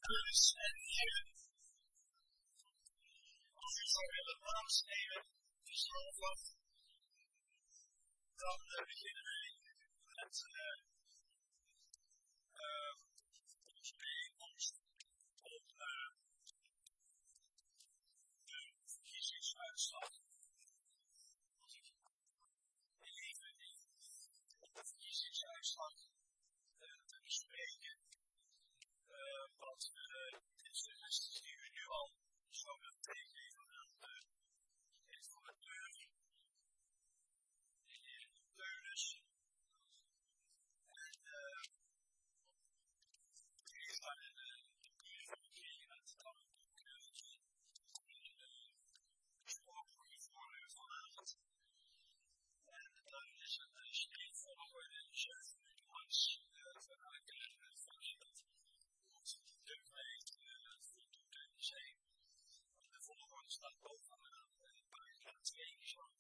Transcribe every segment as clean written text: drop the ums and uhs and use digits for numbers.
dames en heren. Als u zou willen plaatsnemen, is er alvast. Dan beginnen wij met ons bijeenkomst op de verkiezingsuitslag. Als ik even op de verkiezingsuitslag te bespreken. Wat de suggesties die u nu al zouden meegeven aan de informateur, de heer Teunus. En die gaan in de verkiezingen uit de gesproken voor u vanavond. En dan is een steekvolgorde 7 minuten langs vanuit de functie. De volgorde staat bovenaan pagina 2 is ook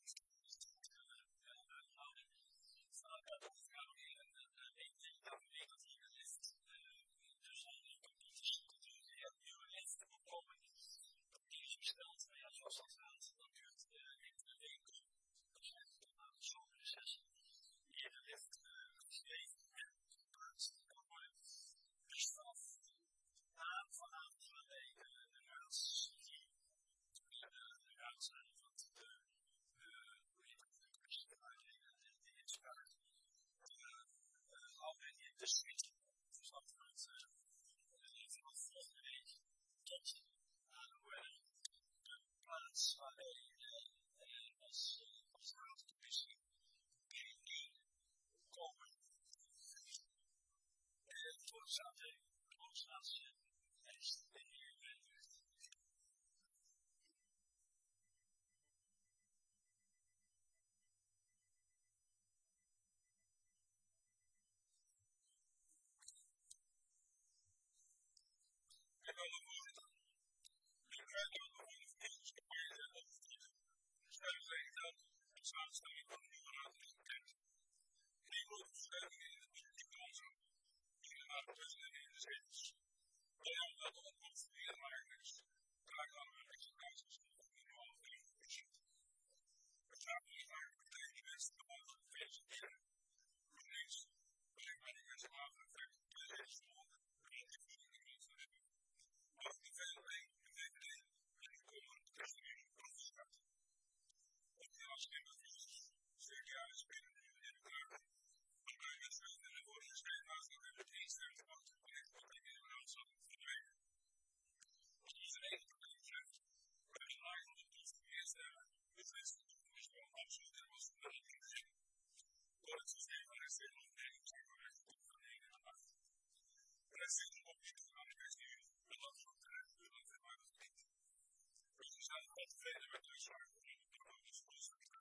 vanuit de overgang en ik denk dat hier ligt dus al die papiers die nieuwe ligt opkomen die is gesteld, maar ja zoals dat gaat dan duurt enkele weken dat is eigenlijk na de zomerrecessie eerder ligt geschreven en geplaatst kan worden dus vanavond gaan wij de raadszitting de raadzaling van de uitleggen en de inspraak houden in de suite. Dus dat wordt vanaf volgende week tot aan de plaats waar wij als raadscommissie komen. Voor de zaterdag demonstratie is de heer samenstelling van de nieuwe raad is bekend. Die wordt verschuiving in het politieke landschap. Die naar de president in de zetels. Daarom dat de opkomst van de heerlijkers draagt aan hun explicaties van minimaal 5%. Het gaat dus vaak de partij die mensen te mogen feliciteren. GroenLinks brengt bij de eerste maatregel de zetelsvermogen en de verkiezingen mensen hebben. Ook de VLD, de VVD en de komende ChristenUnie professioneel. Als in de verkiezingen CDA is binnen nu in de Kamer. Waarbij wedstrijden en worden geschreven uit dat er het instelling van het project wat in de raadzaal verdwijnen. Als iedereen het probleem betreft, bij de laag van de toets van de eerste jaar, beslist de toekomst van absoluut en was van de regering. Door het systeem van externe ondernemingen zijn we recht op van 1 en 8. De rest zit nog niet toe aan de ChristenUnie en dat is ook terecht door dat het maar dat niet. Dus we zijn wel tevreden met de uitslag van de economische doelstellingen.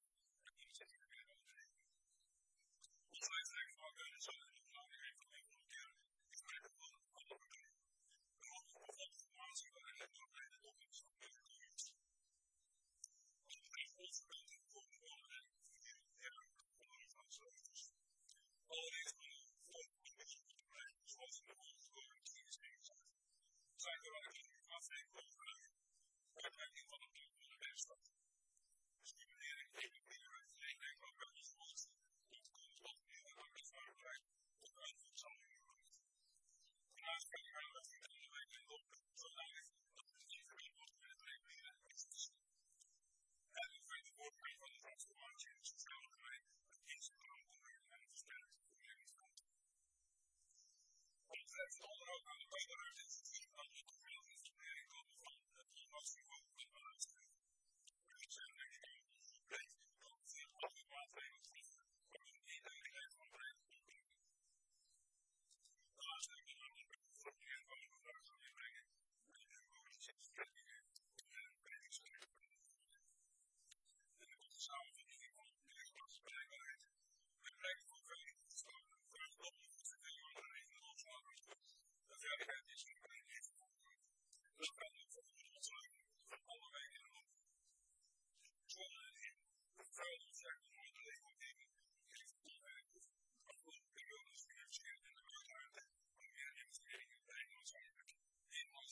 Ons lijsttrekker van Geunen zal in de belangrijke even communiceren. Ik spreek het van alle partijen. We mogen bijvoorbeeld informatie van de regering de opkomst van de economie. Als het betreft onze punten voor de volgende verandering van de sleutels. Allereerst van de voorkomstbeleid, zoals in de volgende verkiezingen zijn. Zijn er eigenlijk maatregelen over uitwerking van het doel van de wetenschap. Stimulering en economie van buitenlandse tot meer arbeidsvaardigheid tot uitvoershandelingen gemaakt. Daarnaast kan er uitwerking van de rekening op, zodanig dat het niet verbind wordt met het reguliere exercitie. En de tweede voortgang van de transformatie in de sociale domein, het inzichtelijk onderwijs en versterkt vermogensstand. Wat betreft het onderhoud aan de buitenruimte kan de toegevoegde instrumentering komen van het onderhoudsniveau van de uitstoot. Er zijn denk ik breed dat veel andere maatregelen treffen voor een eenduidigheid van breed opbrengen. Daarnaast heb ik dan ook voor het meer van de vraag zou inbrengen met de organisatie en bredingswerk. En de korte samenvatting van de eerste bereikbaarheid. We bereiken voor veilig gesloten vraag op de verdeling van de regionale samenwerking. De veiligheid is een belangrijke voorkeur. Dat kan ook voor de ontsluiting van alle wijken en landen. Zonder in de vuilniszaken van de leefomgeving geeft het onveilig. Afgelopen periodes financieel en de buitenruimte om meer investeringen bij noodzakelijk.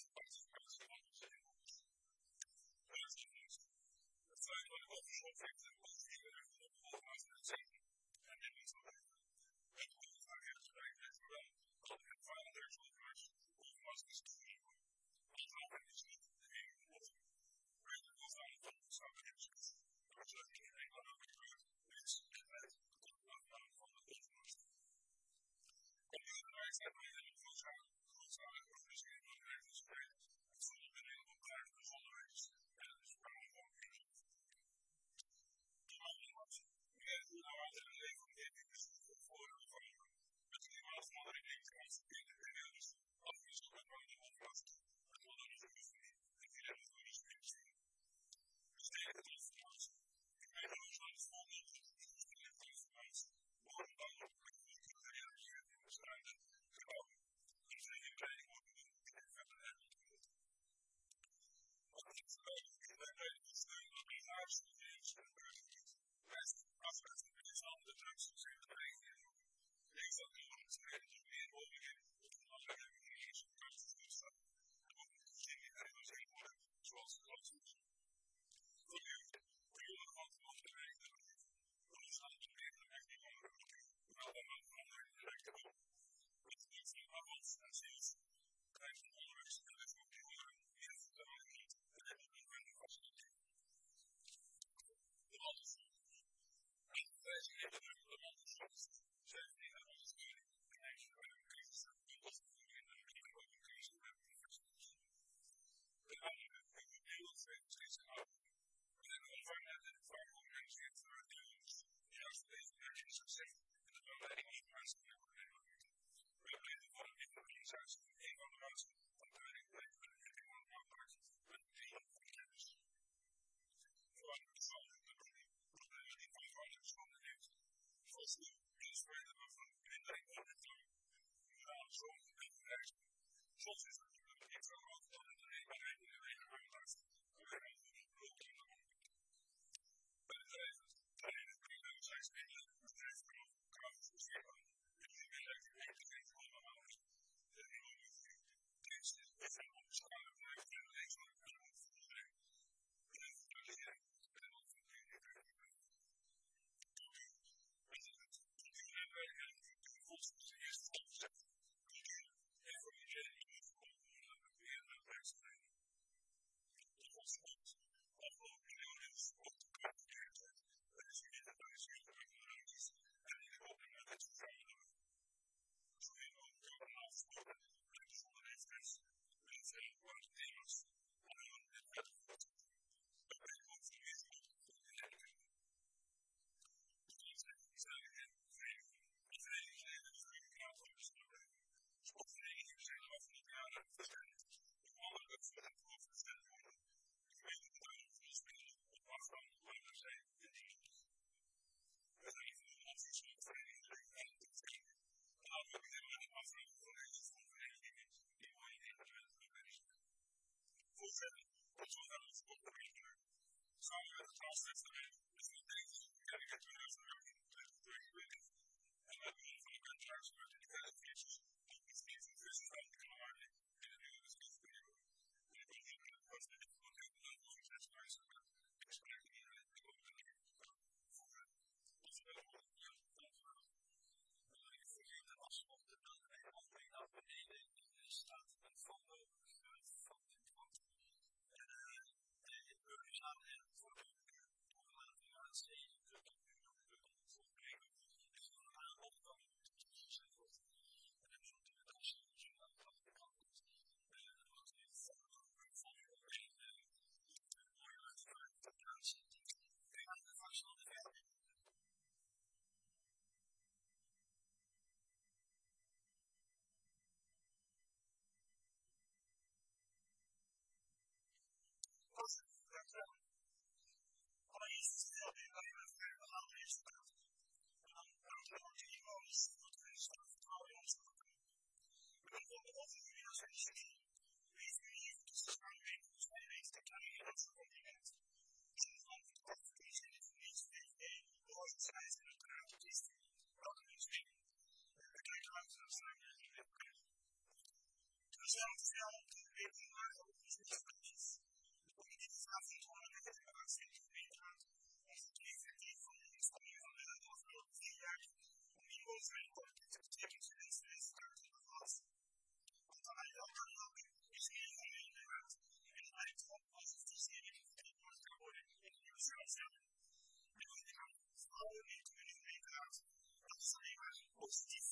stellen. En we gaan vooral niet kunnen inderdaad dat is alleen maar positief.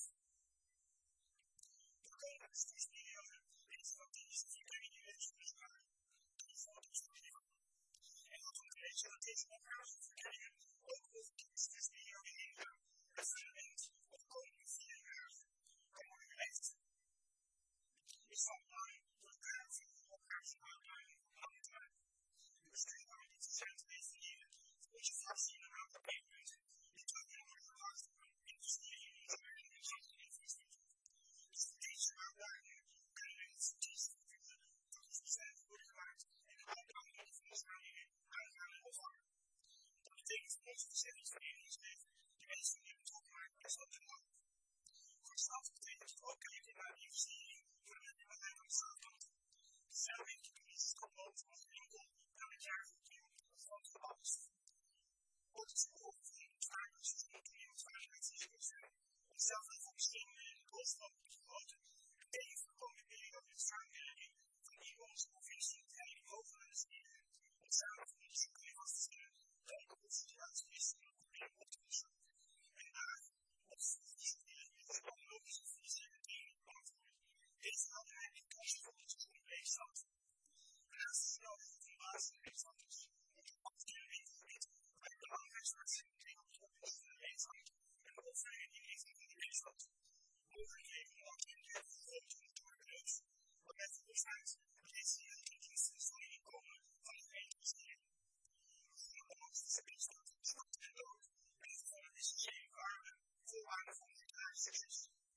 De komende studieperiode is van deze verkenning in het schoolspraak die foto's van leven. En dat we weten dat deze opgaveverkenningen ook over de studieperiode heen gaan. Het fundament op de komende 4 jaar kan worden gelegd. Is van belang voor de kaart van de opgavesuitdaging van lange termijn. De studieperiode zijn te definiëren voor je fractie in een aantal punten die terug kunnen worden gebracht op een investering in onze eigen infrastructuur. Dus voor deze uitdagingen kunnen we het kiezen dat we bestendig worden gemaakt en de uitdagingen van de samenleving aangaan en opvangen. Dat betekent voor ons verzekeringsverenigingsleven de mensen die betrokken maken best wel belangrijk. Voor de stad betekent het ook kijken naar de investering voor de middelbare aan de stadkant. De samenlevingscrisis komt boven ons enkel naar het jaar van 200 van de alles. Wordt het gevolg van de vaartjes en de veiligheidsrisico's zijn. Om zelf en voor bestemmingen en de koolstof te vergroten, betekent voor de komende periode de samenwerking van de inwoners en provincie en de mogelijkheden stieren om samen van de zoekingen vast te stellen welke de situatie is om het probleem op te lossen. En daar op de zoekingen met de logische financiële dingen beantwoorden. Deze helderheid en kansen voor onze groene leefstand. Naast de snelheid van basisleefstanders moet je ook kunnen weten bij de belangrijkste activiteit op de oplossing van de leefstand en de opvulling die richting van de leefstand. Mogelijkheden om ook in de vergroting te worden beloofd, wat met de besluit dat deze heel de diensten van het inkomen van de gemeente besteden. Ondanks de leefstand, zwart en dood, en het van een essentiële waarde, voorwaarden van het bedrijfssucces.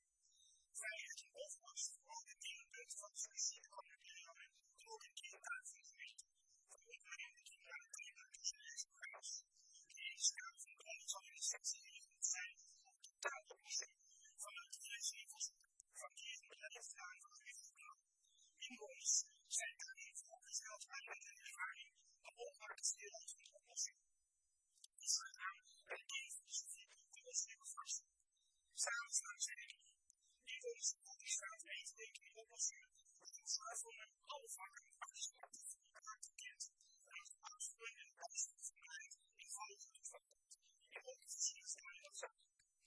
Vrijheid en overlast voor ook het tegenpunt van de discussie de komende periode en ook een kindertaak van de gemeente. Van de opleiding en kindertaak tussen deze programma's. Die in de schaal van de onderzoek in de sectie regelen zijn op de taaloplossing vanuit de financieringsvoorzitter van de bedrijfsverklaring van de gemeenteplan. Inwoners zijn daarin voorgesteld aan met een ervaring van onmaakte speelhoud van de oplossing. Die sluit aan bij de kernfilosofie van onze nieuwe fractie. Samen staan zij enig. Inwoners die staat mee te denken in oplossingen die ons uitvoeren alle vakken actiesport geaccepteerd vanuit de uitvoering en de uitvoeringsbeleid in volgende vakbond en ook de verschillende stellen dat zijn.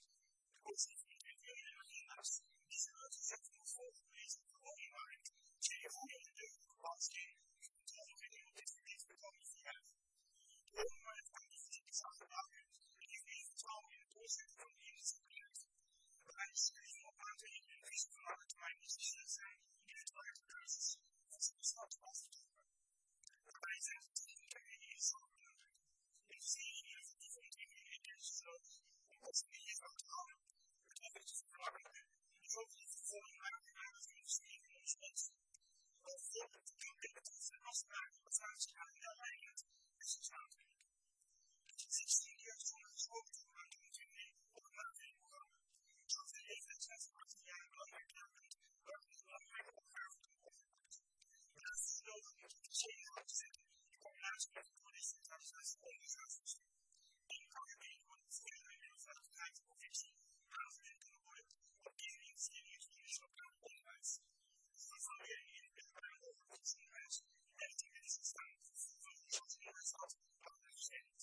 De kosten van de individuele agenda's die zijn uitgezet in de volgende lezing van de woningmarkt zijn hiervoor in de deugdelijke bouwsteen en controleregeling op dit gebied voor de komende 4 jaar. De woningmarkt kan de fysieke zaak gebruiken en heeft meer vertrouwen in het doorzetten van de industriebeleid. Waarbij de studie op aantekeningen en risico van lange termijn essentieel zijn in het marktcrisis van zijn bestand af te drukken. Daarbij zijn de technieken en instellingen belangrijk. Investeringen in effectieve ontwikkeling en kennis is nodig om kosten in je te houden. Het effect is belangrijk. De grote woningmarkt en aandacht investeren in onze mensen. Bijvoorbeeld de competitieve afspraken op het aanspraak en leidend is het aantekening. Het is 16 keer zonder gesproken te worden aan de ontwikkeling op het maatregelprogramma. Zoals de leeftijd zijn voor 18 jaar een belangrijk kernpunt, waar een belangrijke opgave te worden opgepakt. Daarnaast is het nodig om het dossier in gang te zetten in combinatie met de decentralisatie en onderzoeksvoorstel. En kan er weer door de veiligheid en de veiligheid van de provincie aangewend kunnen worden op deze investeringen in het lokaal onderwijs. De verandering in het middelbare overheidsonderwijs en het medische staan van de gezondheidsstad worden verzekerd.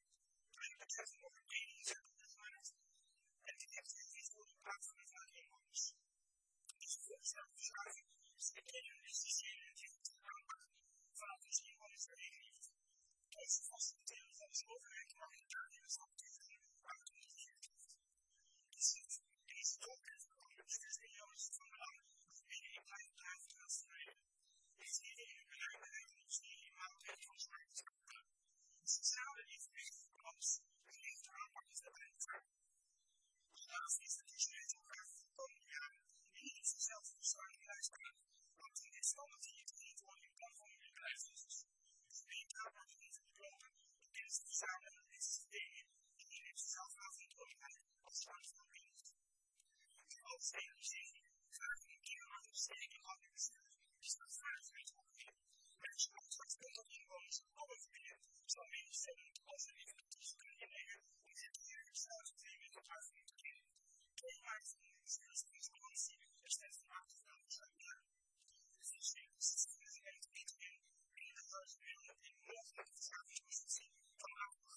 Mijn betreft nog een inzetting gemaakt. En dit heeft een voor plaatsvinden van de inwoners. Deze voorgestelde verschuiving is de realistische en technische aanpak vanuit de inwonersvereniging. Deze faciliteren van de overheid mag in de administratieve uit de universiteit. Deze doelpunt van de bestuursperiodes van belang dat mede in blijven gaan strijden. Investeren in het beleid en investeren in maatregelen van zwaarteschap. De sociale evenwicht van alles begint de aanpak is daarbij gevraagd. Daarnaast is de toezicht op de komende jaren in iets zelfs besluiten lijststaan, want in dit geval dat hier te niet worden in plan van de bedrijfsbusiness. De gemeente wordt niet geboden de kennis te verzamelen en deze steden die in het zelf verantwoordelijkheid als verantwoordelijkheid. De overstedingsregio vraagt een keer investering in administratie is dat veiligheid opgegeven. Maar het is ook straks dat inwoners in alle gebieden zal meegestemmen als een effectief kunnen innemen om dit hier besluiten te nemen tot uitvoering te keren. Doormaakt van de bestuursconferentie er steeds van af te gaan besluiten blijven. De financiële van de gemeente niet in en de geluidsmiddelen in mogelijke verschavingspositie van aanpak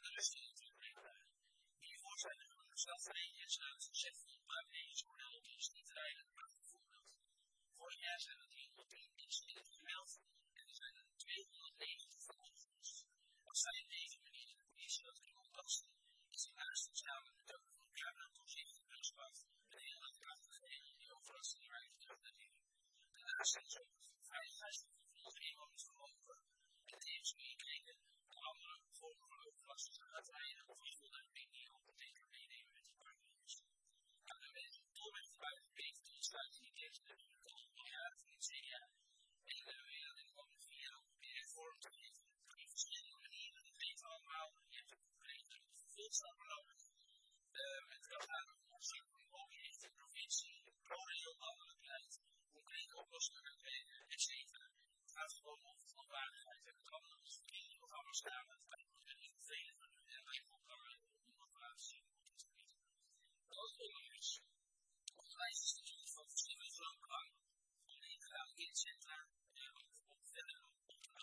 是比如说像3年是政府把那一种人都是在for nationality is health and medical needs outside the communication of the local is actually challenge the capital position of trust and the first right of the essential financial able to offer and educated our former first outside of people that may be able to create a department. Towards by the base to start to get the people we have in Syria and the real and one field before to get even the things all around and to create the full summer of and to have more certain locations in provincie, Rodeo of the place, who can almost achieve possible moves of values and commons of our staff and things and like current also use licenses of civil law only in center of federal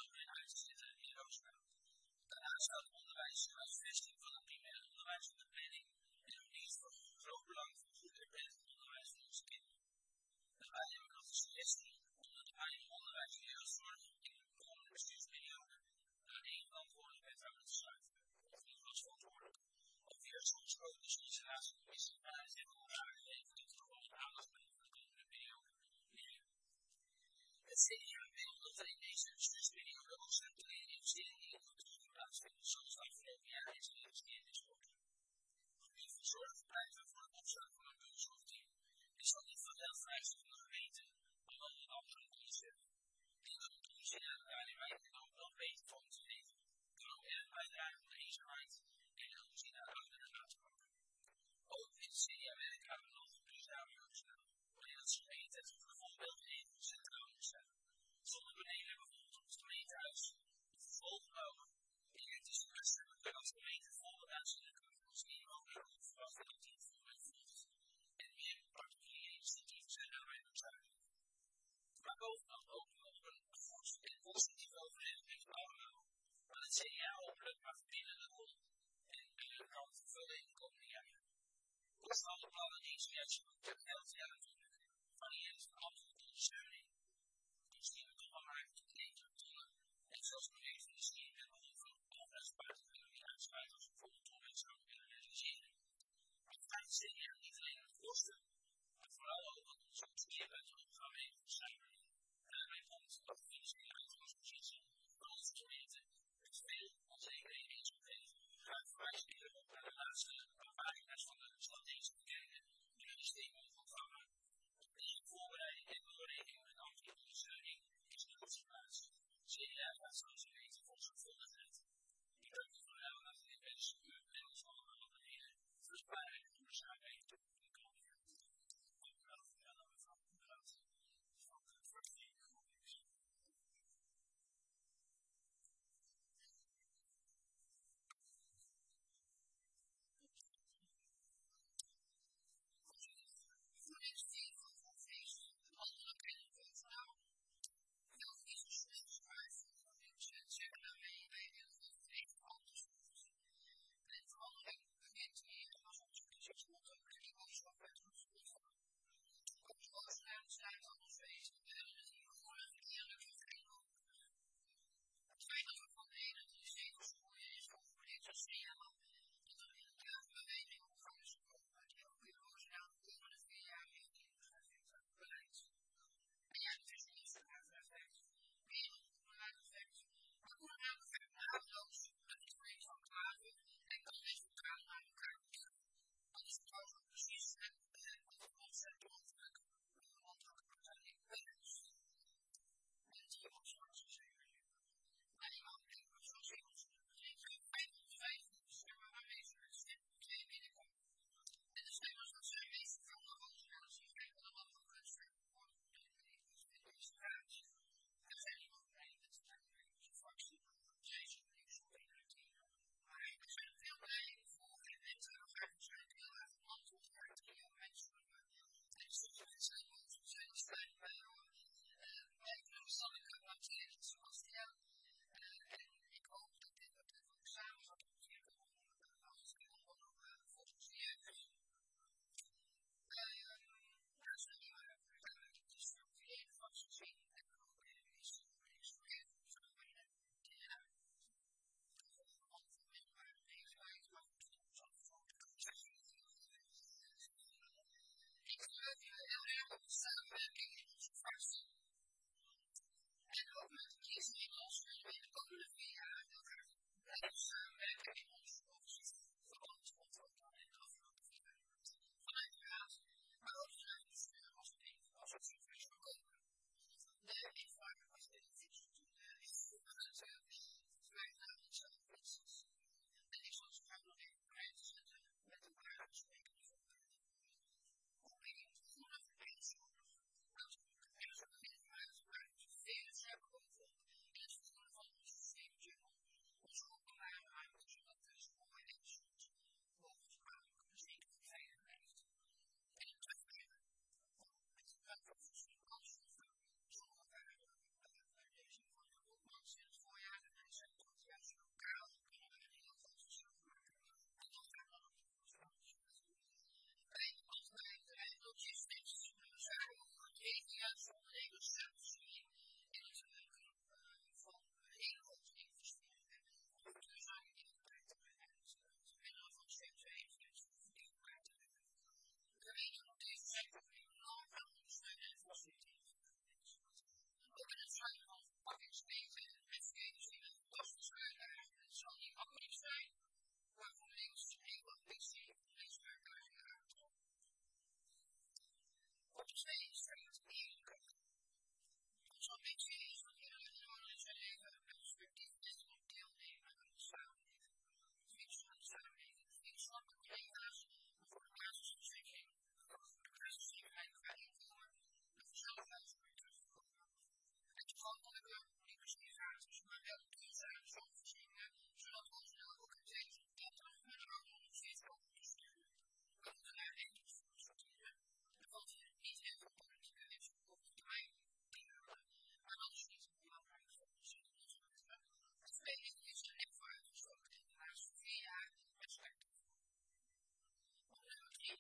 Daarnaast onderwijs als vesting van het primair onderwijs en de planning en het dienst van groot belang voor goed en beter onderwijs voor onze kinderen. Daarbij hebben we nog de suggestie om het onderwijs en jeugdzorg in de komende bestuursperiode naar één verantwoordelijk wethouder te sluiten. Of in ieder geval verantwoordelijk. Of weer soms ook de sollicitatiecommissie vanuit zich al aangegeven dat er gewoon aandacht bij voor de komende periode. Het CDA wil dat er in deze bestuursperiode ook centrale investeringen in cultuur plaatsvinden, zoals afgelopen jaar is geïnvesteerd in sport. Gebied van zorgverblijven voor het opstellen van een kunststofteam is dan niet van heel vrijste van de gemeente, maar wel een andere initiatief. Die dat de commissie aan de Rijnwijk ook wel beter van te geven. Kan ook erg bijdragen van de eenzaamheid en de commissie naar ouderen laten komen. Ook in het CDA-werk gaan we nog duurzame jeugdzorg, waarin het gemeente het goede voorbeeld heeft van centraal moet zijn. Zonder beneden bijvoorbeeld op het gemeentehuis, of het volgebouw, en het is best dat als gemeente volle uitzendingen misschien ook weer goed verwachten dat die voorbeeld volgt. En meer particuliere initiatieven zijn daarbij noodzakelijk. Maar bovenal ook nog een goed en positief overleg met allemaal, waar het CDA hopelijk mag binnen de rol en kan vervullen in de komende jaren. Los van alle plannen die inspiratie het geld natuurlijk varieert van absolute ondersteuning. Misschien toch wel maar tot 9 tonnen. En zelfs projecten van de stier en behalve overheidsbuiten die uitsluiten als bijvoorbeeld tonnen zou kunnen realiseren. Maar het gaat CDA niet alleen aan de kosten, maar vooral ook wat onze bestuurlijke opgave heeft voor samenleving. Daarbij komt dat de financiële uitgangspositie van onze gemeente met veel onzekerheden in zou geven. Graag verwijzen we ook naar de laatste pagina's van de strategische verkenningen die de systeem mogen ontvangen. Deze voorbereiding en doorrekening met ambtelijke ondersteuning is nu op zijn plaats. CDA gaat zoals u weet voor zorgvuldigheid. Ik dank u voor de aandacht en ik wens u en ons allemaal op een hele vruchtbare en duurzame week toe. Dank u wel voor de aandacht van de raad van de fractie GroenLinks. tijdens werken in ons overzicht veranderd ontwikkeld in de afgelopen 4 jaar. Vanuit de raad, maar ook vanuit het bestuur als het zover zou komen. De invloed achter de infrastructuur is verwerkt naar onszelf minstens. En ik zal straks nog even bij te zetten met een paar afsprekende voorbeelden. Om in het goede verbeeldsvormig uitdrukken en zo even uitgebreid vele zaken bovenop in het vergoeden van onze systeemjournal, onze openbare ruimte, zodat de spoor en de slot mogelijk zeker veilig blijft. En het terugbrengen met de ruimte voor studiekansen zonder waarde bij deze van de Hopmans in het voorjaar en zijn tot juist lokaal kunnen we een heel groot verschil maken. En dat gaat dan ook bij het algemeen bedrijf logistics zijn we ook even juist onderdelen strategie en het van hele grote investeringen om duurzame impact te brengen en het middelen van CO2-effecten in elkaar te brengen. De reden om deze sector enorm gaan ondersteunen en faciliteren. Ook in het sluiten van verpakkingswegen en wetgeving zien we fantastische uitdagingen. Het zal niet makkelijk zijn, maar voor links heel ambitie om deze uitdagingen aan te pakken. Op 2 staat eerlijkheid. Onze ambitie is dat iedereen in zijn leven een perspectief is om deelnemen aan de samenleving. Fietsen aan de samenleving, fietsen aan de collega's, voor de basisverzekering, de basiszekerheid qua inkomen, de vanzelfheid voor je terugkomen. En toegankelijke, niet misschien gratis, maar wel duurzame zorgvoorzieningen, zodat we ons snel ook in 2030 met een harmoniseerd mogen sturen. We moeten naar één sorteren. Er valt hier niet heel veel politieke winst op korte termijn inhouden, maar dat is niet het belangrijkste om te zien. Het tweede is er net voor uitgestoken in de laatste 4 jaar respect ervoor. Op nummer 3.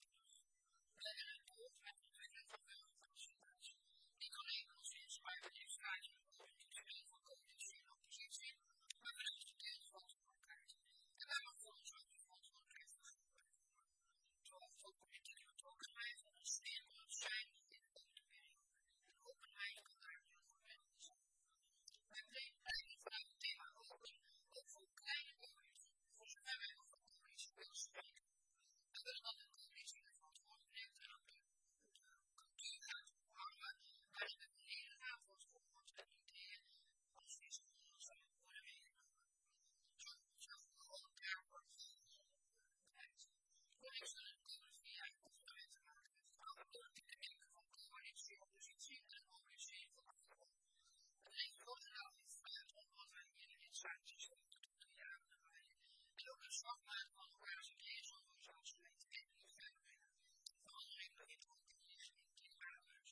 We hebben het behoefte met de ontwikkeling van burgerparticipatie. Niet alleen als we inspireren in vragen en politiek van coalitie en oppositie, maar vanuit de deel van verantwoordelijkheid. En daar mag voor ons ook de verantwoordelijkheid voor genomen. Zoals ook politieke betrokkenheid en een slimmer zijn in de komende periode. En openheid kan daar heel goed mee zijn. Wij blijven vanuit het thema open, ook voor kleine coalitie, voor zover wij over een coalitie willen spreken. We willen dat een coalitie de verantwoordelijkheid en ook de cultuur gaat omarmen, waarin de hele raad wordt gehoord en ideeën als deze onderzoek worden meegenomen. Zo gewoon daarvoor bereikt. Coalitie zullen de komende 4 jaar opgeleid te maken met het oude politieke denken van coalitie, oppositie en mobilisering van achtergrond. Het heeft voorgenomen in vanuit wat wij hier in het zaakjes over de 2 jaar draaien. En ook een slag maken van elkaar zijn leersorganisaties en die verder brengen. Verandering begint ook hier in dit huis.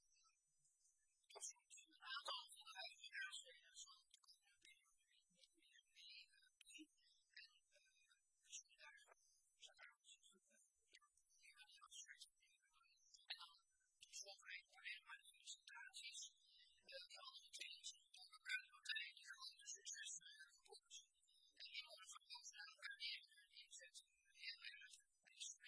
Tot slot, een aantal van de huidige raadsleden zal de komende periode niet meer mee doen. En we zullen daar zakelijk hier aan de afspraak nemen. En dan tot slot alleen maar de felicitaties. De andere trainings door elkaar de partij die grote successen geboekt. En die worden van bovenaan elkaar neer en inzet heel erg.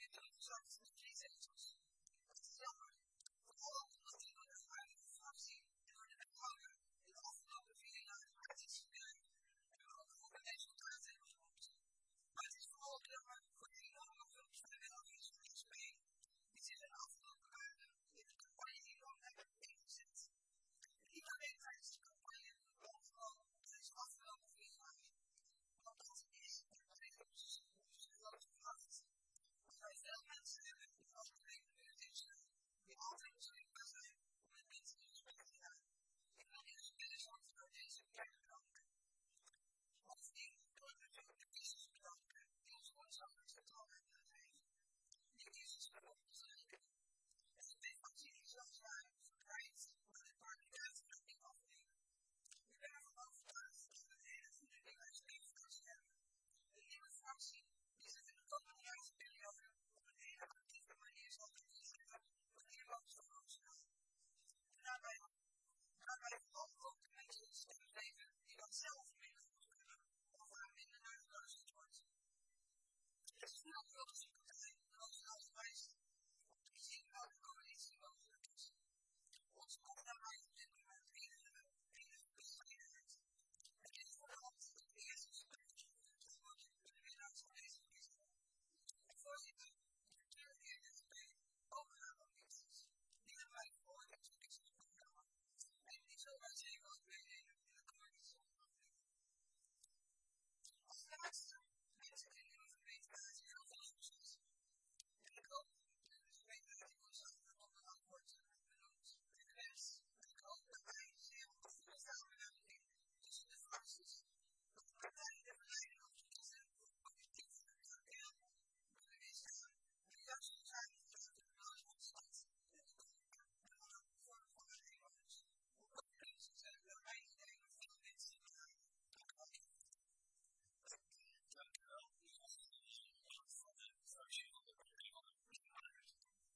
dan gezakt met 3 zetels. Dat is jammer. Vooral omdat hij door de huidige fractie en door de wethouder in de afgelopen 4 jaar hard is gewerkt en we ook goede resultaten hebben geboekt. Maar het is vooral jammer voor de enorme groep vrijwilligers van de SP die zich in de afgelopen maanden in de campagne enorm hebben ingezet. En niet alleen tijdens de campagne, maar ook vooral tijdens de afgelopen 4 jaar. Want dat is en blijft onze grote kracht. Als wij veel mensen hebben die overleden musicians, die altijd beschikbaar zijn om met mensen in gesprek te gaan. Ik wil die gesprekken soms door deze plek bedanken. Bovendien wil ik natuurlijk de kiezers bedanken die ons ontzaglijk vertrouwen hebben gegeven. Die kiezers hebben ons bereikt. En de B-fractie is weliswaar verkwijt, maar de kandidaten gaan niet afnemen. Ik ben ervan overtuigd dat we een hele goede nieuwe B-fractie hebben. Een nieuwe fractie die zich in de komende jaarsperiode op een hele actieve manier zal inzetten voor de inwoners van Roosendaal. En daarbij vooral ook de mensen een stem geven die dat zelf minder goed kunnen of waar minder naar geluisterd wordt. Er is een grote partij, de Roosendaalse Wijze, om te zien welke coalitie mogelijk is. Ons komt daarbij op dit moment enige bescheidenheid. Het is voor de hand dat de eerste gesprek gevoerd wordt met de winnaars van deze verkiezingen. En voorzitter, de directeur van de SP ook haar ambities. Die hebben wij gehoord in het verkiezingsprogramma. En die zullen wij zeker ook meenemen in de coalitieonderhandelingen. Als laatste wens ik de nieuwe gemeenteraad heel veel succes. En ik hoop dat de gemeenteraad die woensdag onderhand wordt benoemd. En ik hoop dat wij zeer goede samenwerking tussen de fracties, dat de partijen de verleiding af te kiezen voor politiek deel kunnen weerstaan. En juist zo zijn we vanuit de belangen van de stad en de belangen voor de inwoners. Op de mensen zijn we mijn idee nog veel mensen te bereiken. Dank u wel. Dank u wel. Nu was het van de fractie van de Partij van de Arbeid.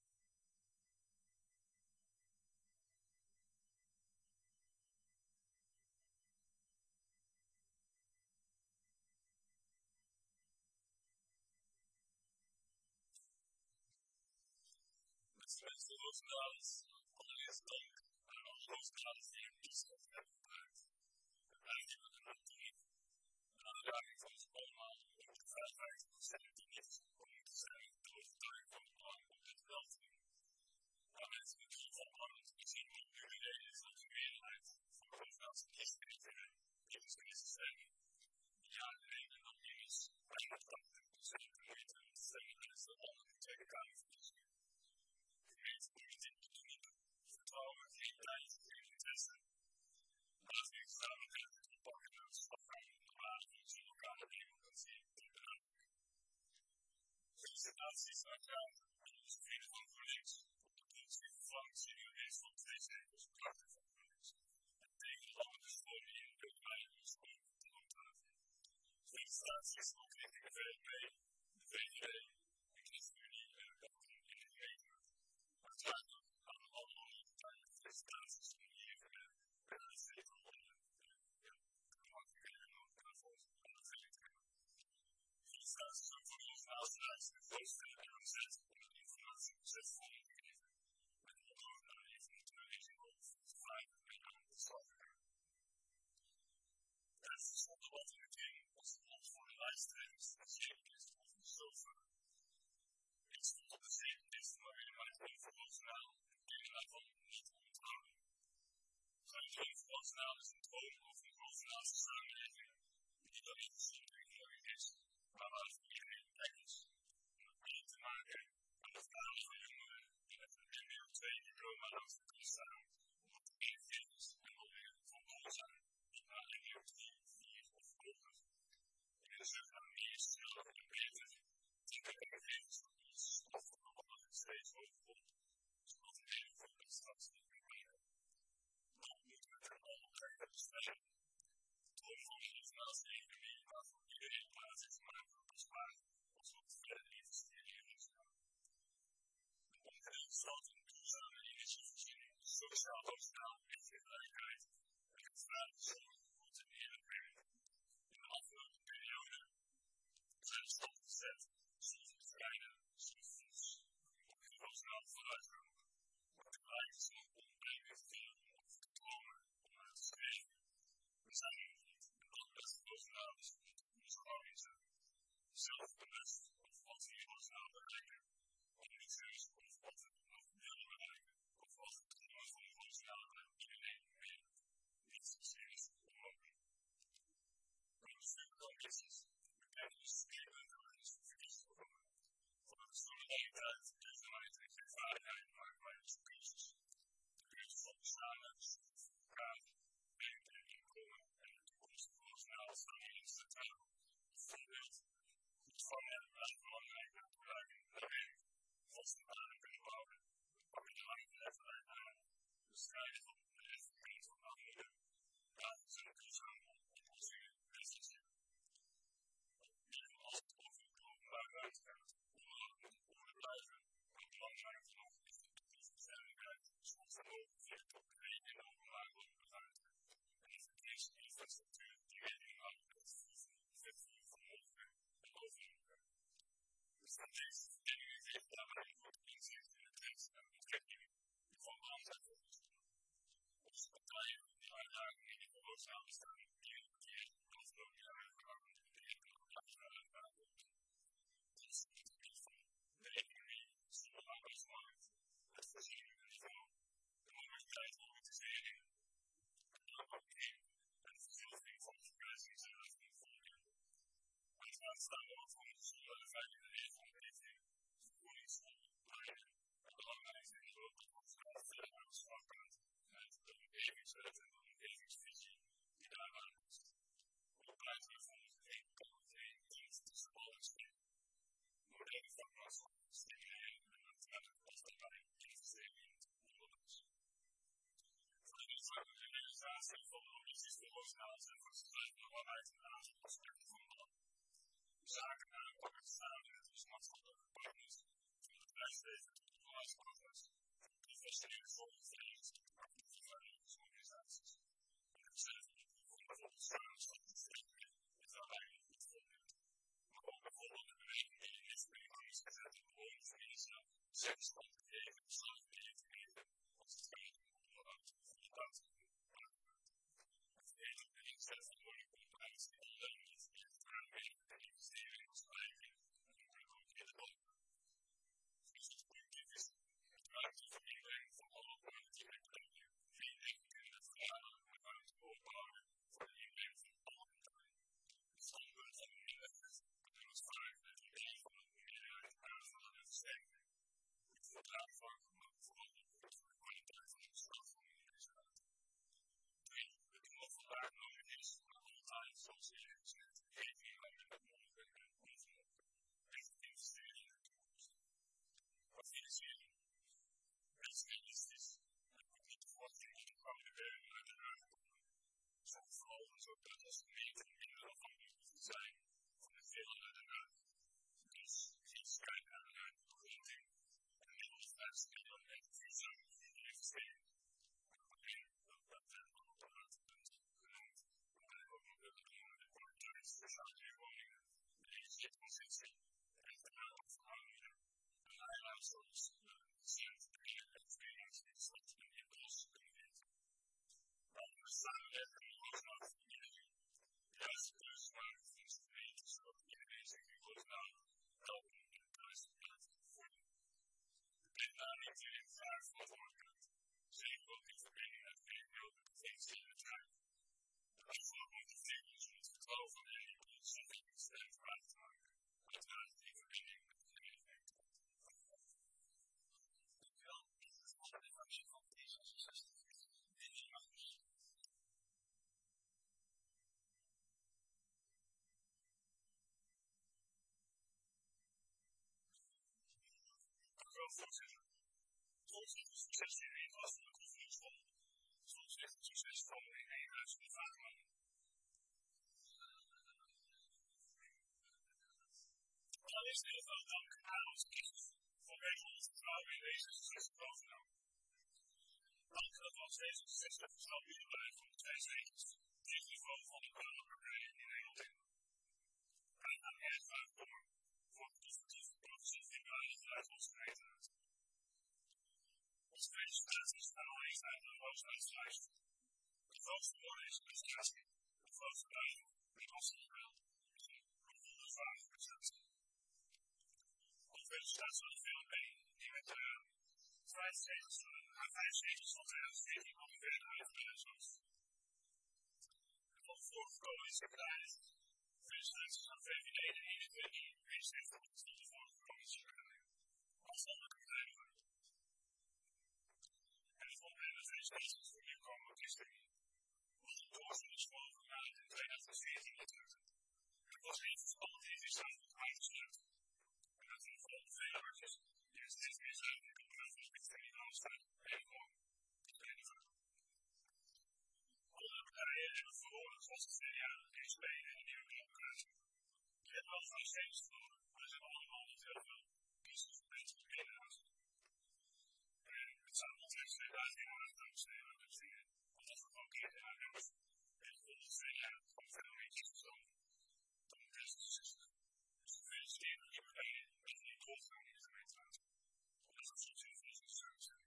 Met de Roosendaals, allereerst dank aan alle Roosendaals die een kiesrecht hebben gebruikt. Eigenlijk een alternatief. Een uitdaging van ons allemaal om de veiligheid die niet gekomen te zijn de overtuiging van het belang om dit wel te doen. Maar mensen met heel veel belang om te zien wat nu de reden is dat de meerderheid van de Roosendaalse kiesgerechtigden tegen deze stemmen die jaren geleden dan immers bijna 80% de moeite om te stemmen tijdens de andere Tweede Kamerverkiezingen. Gemeente politiek doet niet vertrouwen, geen tijd, geen interesse. Naast die gezamenlijkheid te pakken naar de stadgang om de waarde van onze lokale democratie te benadrukken. Felicitaties uiteraard aan onze vrienden van GroenLinks op de positieve flank zien we reeds van 2 zetels krachtig van GroenLinks. En tegen de andere stromen in de leiders over te handhaven. Felicitaties ook richting de VVD, de VVD, de ChristenUnie en de Belgen in de gemeenteraad. Uiteraard ook aan alle andere partijen felicitaties om hier bij de zetel felicitaties ook voor de Roosendaalse lijst de grootste inzet om het informatieproces vorm te geven. Met de opdracht naar de informatieve vraag en aan de stad te gaan. Tijdens het slotdebat in het team was het lot voor de lijsttrekkers en zekerlist afgesloten. Ik stond op de zekerlist, maar weer maar niet voor Roosendaal en dingen daarvan niet onthouden. Zijn droom voor Roosendaal is een droom over een Roosendaalse samenleving die niet alleen gezond en gelukkig is, maar waar voor iedereen plek is. Om het mee te maken aan de verhalen van jongeren die met een MBO2-diploma langs de kant staan, omdat de ingevers en alweer van doel zijn tot naar MBO3, 4 of hoger. In de zucht naar meer, sneller en beter, tikken de ingevers van ons of van de anderen steeds hoger op, zodat de hele groep straks niet meer meer. Dan moeten we het allemaal blijven bestellen. Het droom van de Roosendaalse economie waarvoor iedereen plaats heeft gemaakt voor besparing als we het verder investeren in Roosendaal. Een ongedeeld en duurzame energievoorziening, sociaal Roosendaal en gelijkheid en rechtvaardige zorg voor het eerlijk werk. In de afgelopen periode zijn de stad gezet, zoals het terreinen, zoals snel vooruitkomen. Maar tegelijk is het een onbekend film om te komen om uit te schrijven. We zijn er nog niet. En dat best bovenaan is om onze houding zijn. Zelfbewust of wat we hier snel bereiken. Ambitieus of wat we nog willen bereiken. Of wat we dromen van emotionele iedereen meer. Niets is onmogelijk. Maar we sturen ambities. We kijken dus verkeerde doelings voor verkiezingsprogramma. Voor de solidariteit, duurzaamheid en rechtvaardigheid maken wij onze keuzes. De keuze van bestaan, elkaar, denken en inkomen en de toekomst van nationaal samenleving centraal. Voorbeeld, goed vangen en blijven belangrijk en gebruiken naar werk. Vaste banen kunnen bouwen, we pakken de lange leeftijd aan. We strijden van de effectief van armoede. Laten we een duurzame oplossingen realiseren. Als het over de openbare ruimte gaat, onderhoud moet op orde blijven, maar belangrijk genoeg is de toekomstbestendigheid, zoals vermogen via top 2 in de openbare ruimte en de verkeersinfrastructuur die rekening houdt met het vervoer van mogelijke en overige. De strategische verbindingen geven daarbij een goed inzicht in de trends en ontwikkelingen die van belang zijn voor ons. Onze partijen die uitdagingen die voor ons aanstaan, die een keer de afgelopen jaren gehouden in de economische uitdagingen. Dit is het gebied van de economie, de arbeidsmarkt, het voorzieningenniveau, de mobiliteit en organisering, de aanpakkering en de verzilvering van de vergrijzingsraad van de bevolking. Uiteraard staan we ook voor een gezonde en veilige leefomgeving, vervoeringsmiddelen, lijnen en belangrijkste in de looptoekomst van de arbeidsmarkt en de omgevingswet en de omgevingsvisie die daaraan past. Ook blijven we voor geen dienst tussen bal en speel. Moderne vakmanschap, stimuleren en natuurlijk past daarbij investeringen in het onderwijs. Voor de doelstelling en realisatie van de ambities voor Roosnaals en voor de waarheid en aanzien aspecten van belang. De zaken aanpakken samen met onze maatschappelijke partners, van het bedrijfsleven tot de onderwijspartners, professionele zorgverleners en actieve vrijwilligersorganisaties. En het zelf voor bijvoorbeeld samenstelling is daarbij een goed voorbeeld. Maar ook bijvoorbeeld de beweging die in deze periode is gezet om bewoners van Israël zeggenschap te geven en slavenleven te geven als het gaat om onderhoud van de buitengebied. Het hele inzet van de corporatie alleen niet echt aanwezig en investeren in ons eigen en natuurlijk ook in de landbouw. Dus het politiek is het ruimte voor iedereen van alle politieke partijen, geen enkele verhalen en ruimte opbouwen voor iedereen van alle partijen. Het standpunt van de minderheid en het vaak het idee van de meerderheid aanvullen en versterken. Het wordt aanvang, maar vooral voor de kwaliteit van de stad van de minderheid. 3. Het wat vandaag nodig is, maar altijd, zoals eerder gezegd, rekening houden met mogelijke en onvermogen. Echt investeren in de toekomst. Maar financiering. Wees realistisch. Het moet niet te verwachten om de gouden werken uit de ruimte te komen. Zorg vooral zodat als gemeente minder afhankelijk hoeft te zijn van de vele uit de ruimte. Dus geen strijd aan de ruimtebegroting en middels 50 miljoen en duurzaam investeren. Alleen dat tempo op een aantal punten genoemd, waarbij ook nog de bedoelende kwaliteit sociale huurwoningen, de energietransitie, de regionale verhoudingen, de eiland zoals de gezend en tweeringsinstad en de impulsen kunnen weten. Laten we samenwerken met Roosnaal voor iedereen. De juiste keuzes maken voor onze gemeente, zodat iedereen zich in Roosnaal welkom en thuis laat voelen. De PvdA neemt hierin graag verantwoordelijkheid. Zeker ook in verbinding met de regio, de provincie en het Rijk. De afgelopen ondertekens om het vertrouwen van de NEP sterk vraag te maken. Uiteraard in verbinding met de gemeente. Dankjewel. Dit is de fractie van D66. Deze mag niet. Dank u wel, voorzitter. Zoals het succes in één was van de conferentie, zoals het succes van in één huis van de vaderland. Allereerst heel veel dank aan onze kiezers vanwege ons vertrouwen in deze succesprogram. Dank dat we als D66 stabiel blijven op 2 zetels, die het niveau van de burgerpartijen in Nederland hebben. Wij gaan erg graag door voor een positieve process in de eigen uit onze gemeenteraad. deze presentaties gaan alleen zijn de hoofdhuislijst. De grootste woorden is prestatie. De grootste buiging is afstandsbril. Is een proefvolle vage prestatie. Op staat zo'n film mee die met 5 zetels van 2014 al verder uitgeleid was. Van voorgekomen is secretaris. Presentaties van VVD en INVD is echt van de voorgekomen secretaris. Afstandelijke bedrijven. En de volgende presentaties voor nieuwkomen christenen. Was een voorstel is gewoon gemaakt in 2014 natuurlijk. Het was een verstand in dit avond uitgesloten. En dat zijn vooral de vele hartjes die er steeds meer zijn in de plaats van christenen aanstaan en gewoon christenen. Alle partijen hebben verloren zoals de CDA, de SP en de Nieuwe Democratie. Ze hebben wel van zetels verloren, maar ze hebben allemaal niet heel veel kiezers voor mensen in Nederland. En het zou ons echt geen uiting aan het aanbesteden aan het zien. Want als we gewoon kiezen naar huis, en volgens de CDA gewoon veel meer kiezers dan D66. Dus gefeliciteerd aan die partijen met die doorgaan in de gemeenteraad. Dat is absoluut heel veel succes zijn.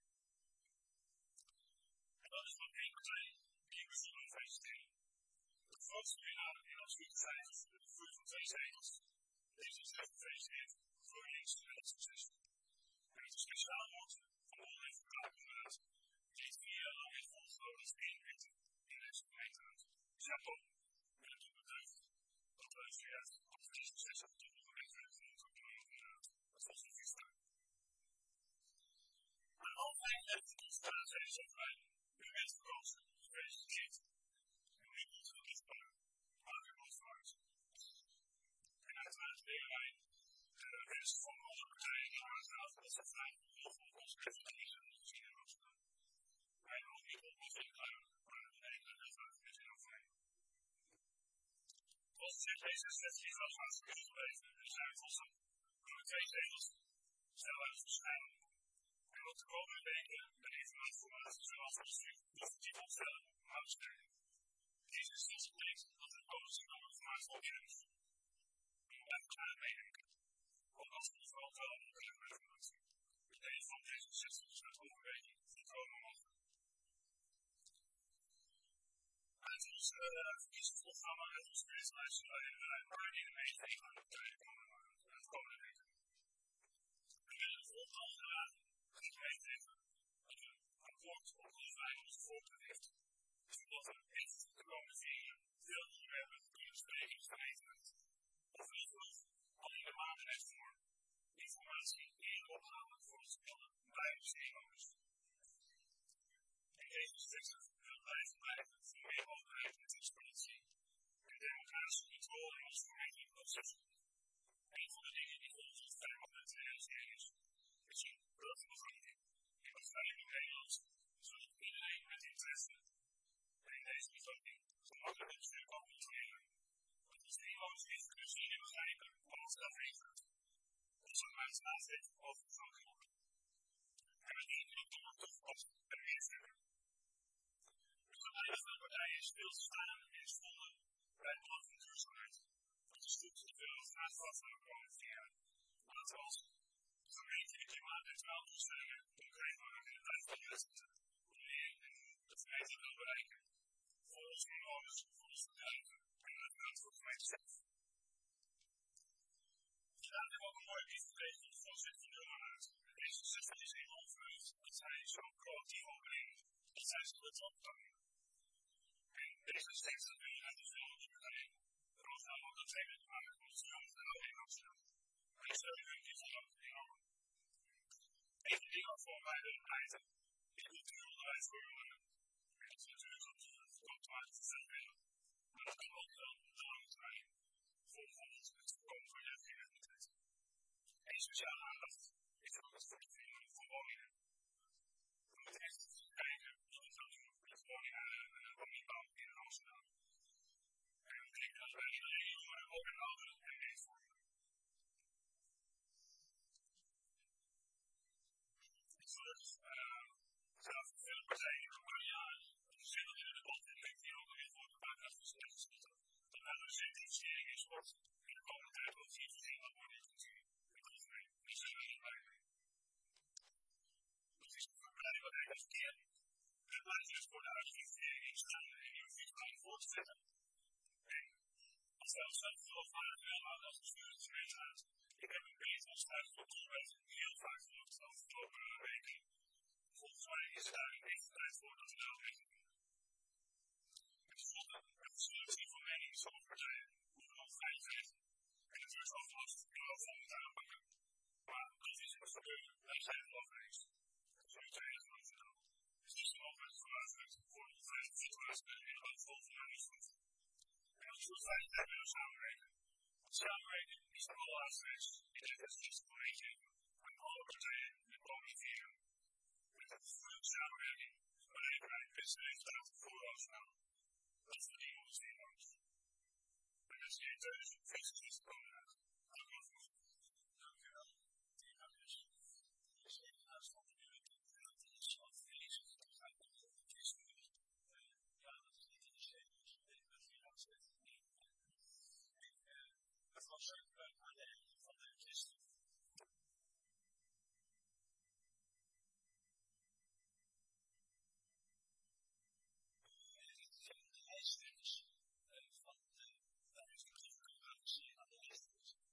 En dat is van één partij die ik bijzonder feliciteren. De grootste winnaar in absolute cijfers met een groei van 2 zetels. Deze is echt gefeliciteerd voor links en heel succes. En het is speciaal woord van de Olle Verklaarplaat die het 4 jaar lang heeft volgehouden als eenheid in deze gemeenteraad. Chapeau, en het doet betreft dat we het juist op de 66 tot de gemeenteraad van onze gemeenteraad. Dat was een vista. Maar altijd heeft het ons gedaan zijn zo fijn. U bent gekozen, gefeliciteerd. En nu komt het lichtbaar. Maak u ontvaart. En uiteraard leren wij de rest van alle partijen die aangaven dat ze vragen om heel veel ons even te kiezen en te zien in Amsterdam. Wij nog niet op ons inklaren, maar we denken dat het met in afweging. Als het D66 gaat gaan kunnen gebleven, dan zijn we volgens de 2 zetels snel uit verschijnen. En op de komende weken de informatie zoals we sturen positief opstellen, uitstellen. Deze is niet gebleken dat het positief gemaakt wordt in het blijft klein meedenken. Ook als we vooral tellen op de informatie. De deze van D66 is met overweging volkomen mogelijk. Uit ons verkiezingsprogramma uit ons feestlijst waar die de meeste gaan op de komende weken. We willen de volgende afgelaten. Ik weet even dat een rapport op hoofdlijn ons voorbeeld heeft. Zodat we echt de komende 4 jaar veel onderwerpen kunnen bespreken in de gemeenteraad. Of in ieder geval al in de maanden net voor informatie eerder ophalen voor ons willen bij onze inwoners. En deze stukjes willen blijven voor meer openheid en transparantie en democratische controle in ons gemeentelijk proces. Een van de dingen die volgens ons permanent te realiseren is een burgerbegroting in waarschijnlijk in Nederland, zodat iedereen met interesse in deze begroting gemakkelijk het bestuur kan controleren. Dat onze inwoners niet kunnen zien en begrijpen wat dat betekent. Ons argument naast over de begroting. En we dienen ook nog toegepast en weer verder. Dus de leiders van de partijen stil te staan in het vonden bij het belang van duurzaamheid. Dat is goed dat we ons graag vast van de komende 4 jaar. Laten we als gemeente de klimaatneutraal doelstellingen concreet maken in de tijd van de wedstrijden. Wanneer de gemeente wil bereiken. Voor onze inwoners, voor onze bedrijven en uiteraard voor de gemeente zelf. Vandaag hebben we ook een mooie brief gekregen van de voorzitter van de Euroraad. Deze zuster is heel onverheugd dat zij zo'n proactief opbrengt dat zij zich wil opvangen. En deze steeds dat willen uit de film op de partij. Er was namelijk dat twee te maken van de stroom van de in Amsterdam. Maar ik stel u dit van ook enorm. Een van die dingen voor mij willen pleiten is cultuuronderwijs voor jongeren. En dat is natuurlijk ook gewoon te maken voor veel willen. Maar dat kan ook wel op de lange termijn voor bijvoorbeeld het voorkomen van jeugdcriminaliteit. En sociale aandacht is ook het voor de verhuring van woningen. We moeten echt kijken wat we gaan doen met woningen en woningbouw in Amsterdam. En ik denk dat wij iedereen jongeren ook en ouderen en mee vormen. Zelfs veel partijen in Romania verschillende in de debat en ik die ook weer voor de buitenland gesloten. Dat wij een certificering in sport in de komende tijd ook zien voorzien wat worden in cultuur en algemeen. Die zullen we niet blijven. Dat is een partij wat verkeer. Het blijft dus voor de uitgifte instaan en je hoeft het gewoon voor te zetten. En als je zelf veel vaak wel aan als bestuur het gemeente gaat, ik heb een beetje als thuiscontrole heel vaak gehoord de afgelopen weken. Volgens mij is daar een beetje tijd voor dat we daar mee doen. Het is een verschil van mening in sommige partijen hoe we nog veiligheid en het wordt alvast wel van moeten aanpakken. Maar dat is wat gebeuren. Wij zijn het over eens. Dat is nu twee geloof ik. Het is een mogelijk gewaarschuwd voor de veilige situatie en de hoofdrol van de niet. En als we het veiligheid willen samenwerken. Samenwerken is de allerlaatste wens. Ik denk dat het is voor eentje aan alle partijen de komende 4 jaar. Met een goede samenwerking bereiken wij het beste resultaat voor ons nou. Dat verdienen we ons Nederlands. En dat is niet thuis, feestjes is komen uit. Dank u wel. Dank u wel. Dus even naast van de minuut dat is wat lezen. Dan ga ik nog een keer sturen. Ja, dat is niet in de schedel. Dus ik weet dat je dat zet. Het was ook aan de hand van de christen. De lijsttrekkers van de Nederlandse aan de lijst.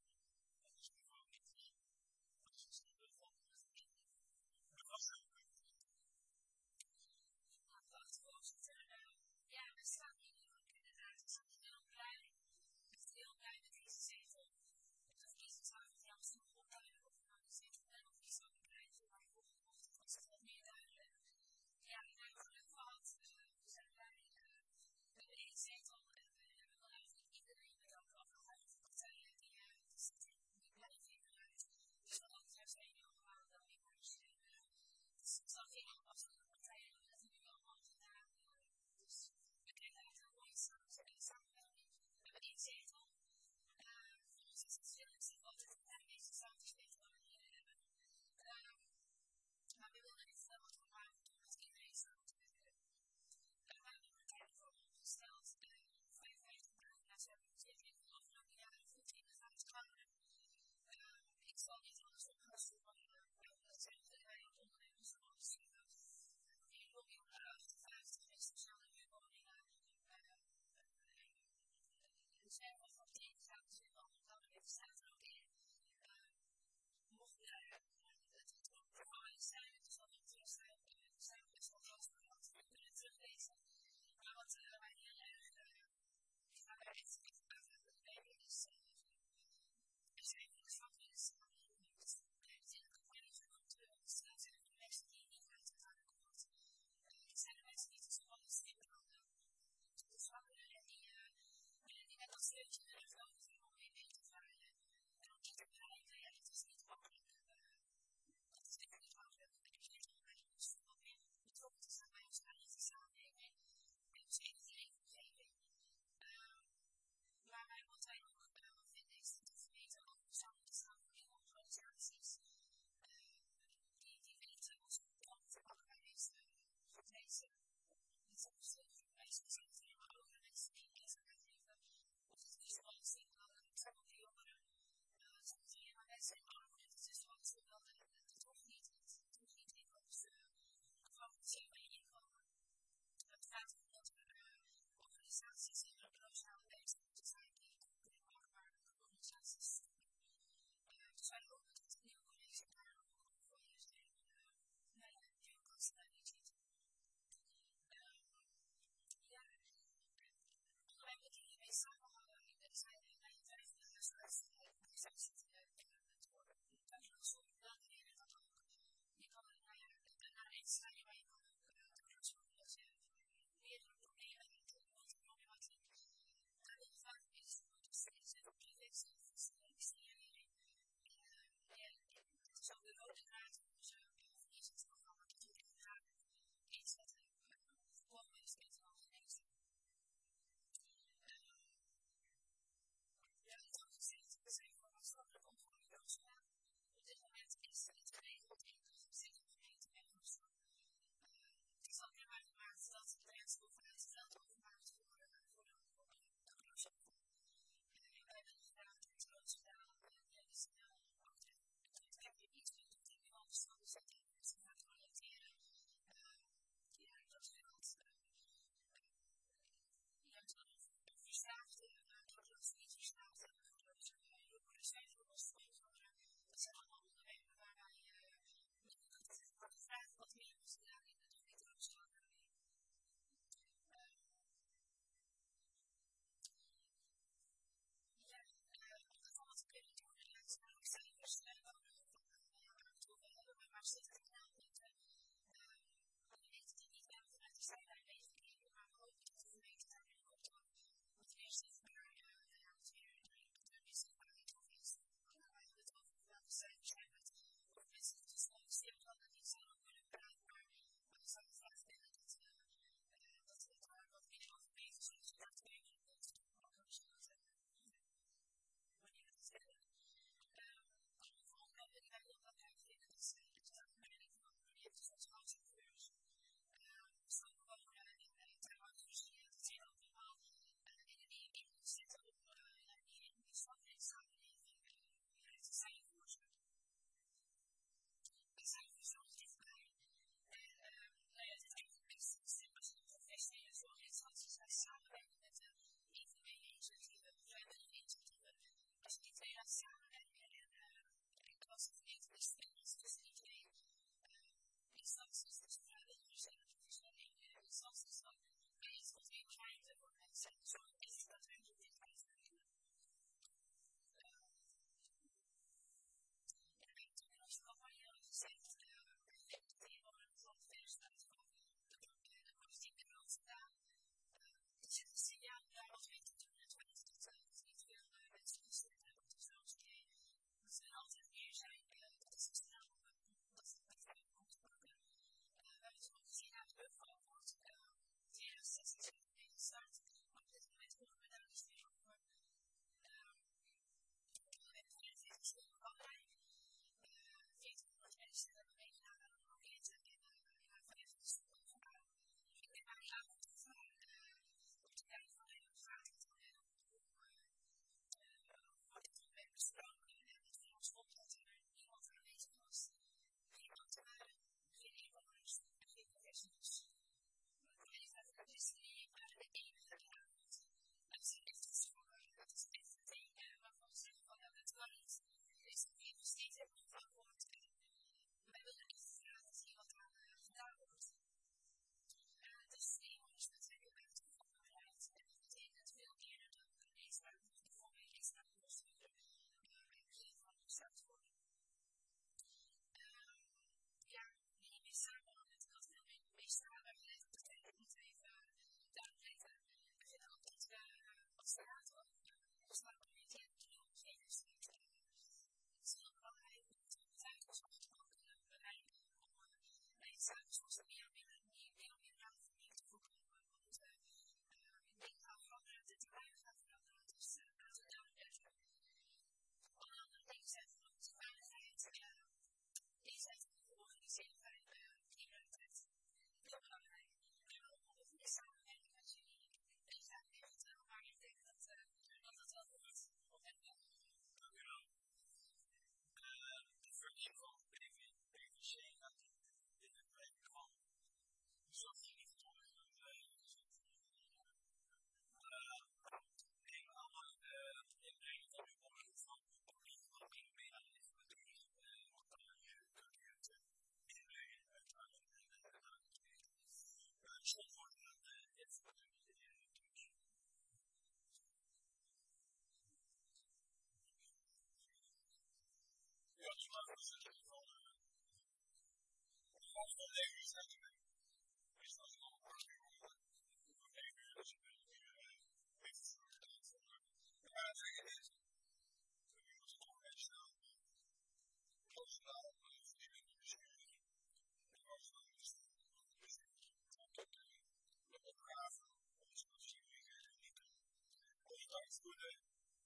zijn soms meer of meer ruimte om te voorkomen. Want ik denk dat van de termijn gaat veranderen. Dus aan de duidelijkheid. Alle andere dingen zijn van veiligheid. Die zijn georganiseerd bij criminaliteit. Heel belangrijk. En ook om een goede samenwerking met jullie. En je gaat weer vertellen, maar ik denk dat het wel goed is. Dank u wel. De verdieping van PVC gaat in de plek van zoals je niet tonen van een ander inbrengen van uw omroep van politiek van dingen meer aan het natuurlijk kunt u het inbrengen uiteindelijk soms wordt het het ja, die maken we zeker van vast van de instellingen. Is dat nog een paar keer om dus ik ben even maar zeggen is we moeten toch weer snel nationaal verdienen de besturing en als we de opgave om te besturen niet ondanks voor de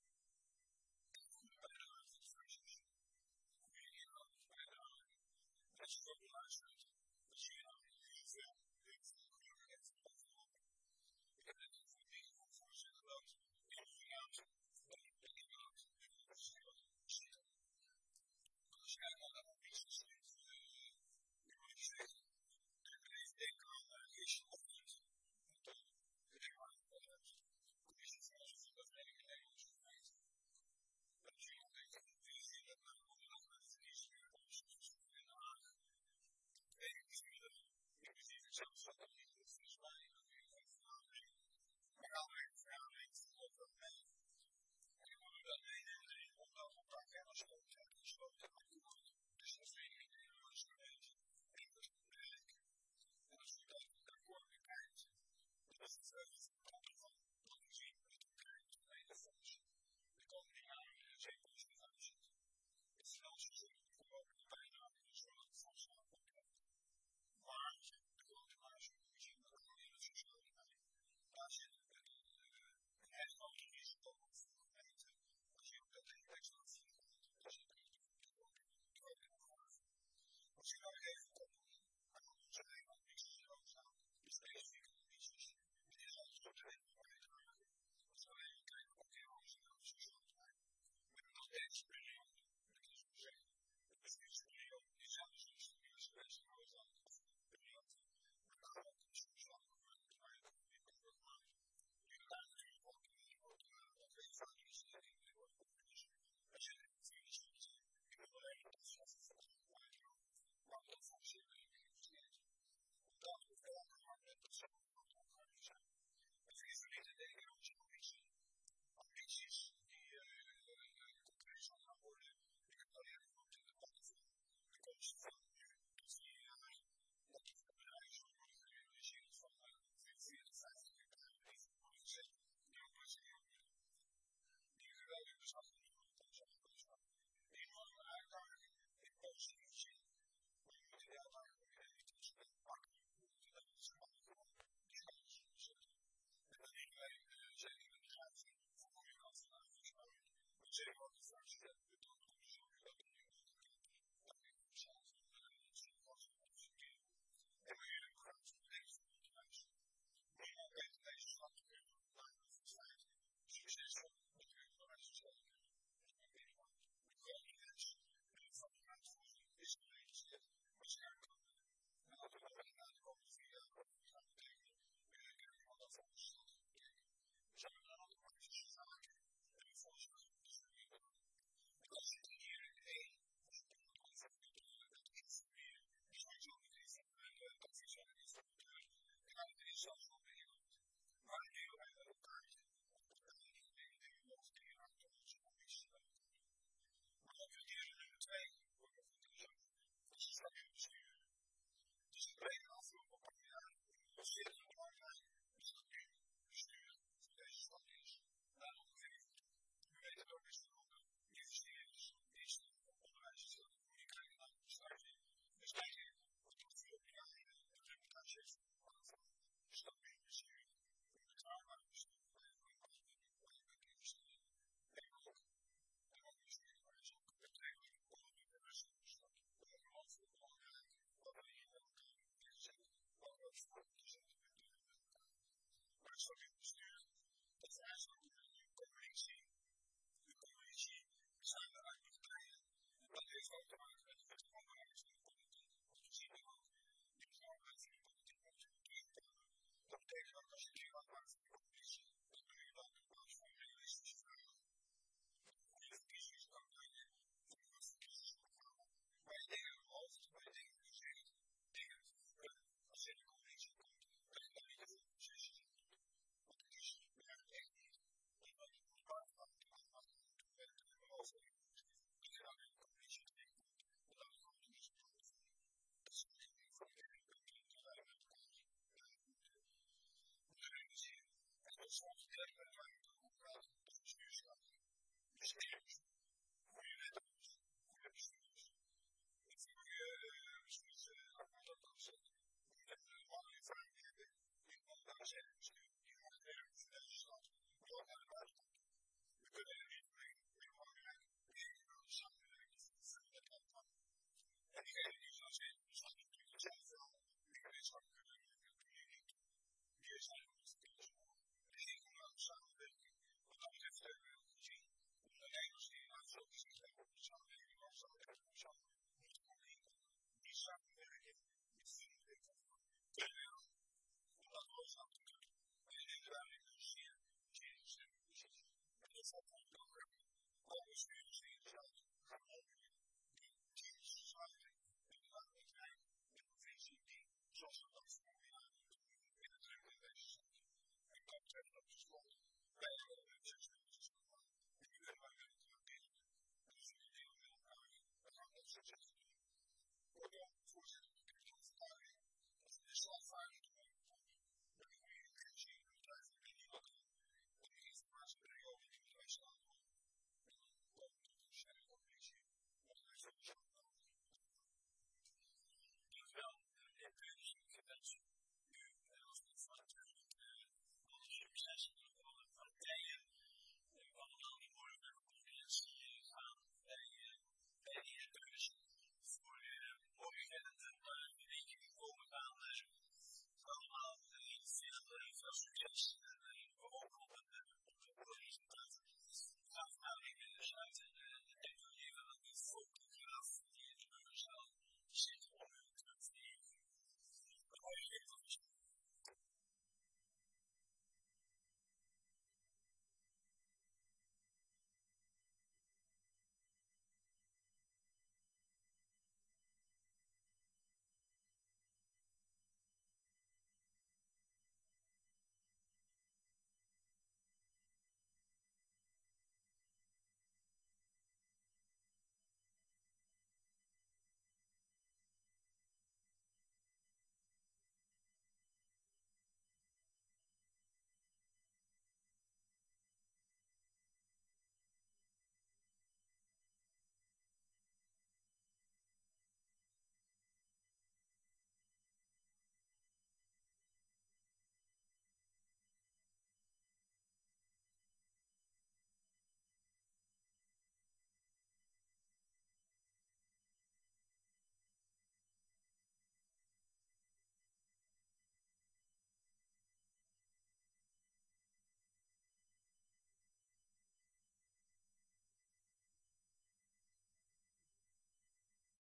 bijdrage van de functies goede inhoud bijdrage als je ook luistert dan zie je dan heel veel geluk heeft opgelopen. Ik heb net een meeting van voorzitter dat inderdaad dat de inhoud en de verschillen zitten. Als jij maar dat business heeft, nu moet je zeggen, ik ben even denken aan gisteren of niet, dat de commissie van onze Vereniging Nederlandse gemeente, dat je nog denkt, die dat nou nog met de verkiezingen op de in Den Haag, bestuurder, inclusief ik zelf zat dat niet, dus volgens mij in een vergadering, maar gaan we een vergadering over mee. En dan moeten we dat meenemen omdat we een paar kennis hebben gesloten akkoord. Dus dat vind ik een hele mooie gemeente. En dat is belangrijk. En als je dat akkoord bekijkt, dan is het verder van wat we zien met de kleine fonds. De komende jaren zeker als het uitzet. Het financiën komen de bijdrage dus wel het fonds aan opkomt. Maar de grote marge, we zien dat er in het sociaal beleid. Daar zit een heel groot risico op voor gemeenten. Als je ook dat index laat zien, dan zit er grote opgave. Als je nou even koppelt aan onze eigen ambities in staan, de specifieke ambities, het is al zo te bijdragen. Als we even kijken op die nationale sociaal beleid. We hebben nog deze periode, dat is om te zeggen, de bestuursperiode is zelfs niet de eerste beste noodzaak voor de periode. Maar daar ook de sociale beleid waar je dat niet kan maken. Die gaat natuurlijk ook wat weet vaak is dat in de wordt opgelost. Als je het financieel ziet, ik wil alleen dat het zelf voor de bijdrage, maar dat voor zich in investeert. Omdat we veel aan met dat zelf van de opgave zijn. Het is niet te denken aan onze ambities die concreet zal gaan worden. Ik heb alleen genoemd in de portefeuille de komst van nu tot 4 jaar. Dat het bedrijf zal worden gerealiseerd van ongeveer 40, 50 bedrijven die worden gezet. Die ook best heel willen. Die geweldig bezat in de grond en zo'n boodschap. Die enorme uitdaging in positieve zin. Maar je moet die uitdaging ook even iets pakken. We moeten dat met z'n allen gewoon die kans zetten. En dat niet alleen zeker in de graad van de goede kant van de uitdaging. Maar zeker ook de fractie dat we doen om te zorgen dat er nu dat ik zelf zo'n was om te verkeren. En we hier een groot probleem voor het huis. Niemand weet deze stad te kunnen, maar het is feit succesvol met de onderwijssysteem. Ik weet niet wat de grote mensen van de uitvoering is gerealiseerd, waarschijnlijk ook. En als we nog na de komende 4 jaar gaan betekenen, kunnen we dat voor ons stad betekenen. We zijn een aantal praktische zaken en we volgens mij moeten we weer doen. En als je hier in één of op een over het informeren, is sowieso niet eens dat we zijn informateur, dan gaat het eerst zelfs wel beïnvloeden. Maar nu hebben we elkaar of die achter onze ambities hebben. Maar ook criterium nummer 2 wordt nog goed gezegd. Dat is straks besturen. Het is een brede afloop op een jaar. Wat zeer belangrijk is dat nu bestuur voor deze stad is. Naar de omgeving. We weten ook eens genoemd investeerders, diensten, onderwijssysteem, hoe je kijkt naar de besluiting. Dus eigenlijk wordt het veel meer Such as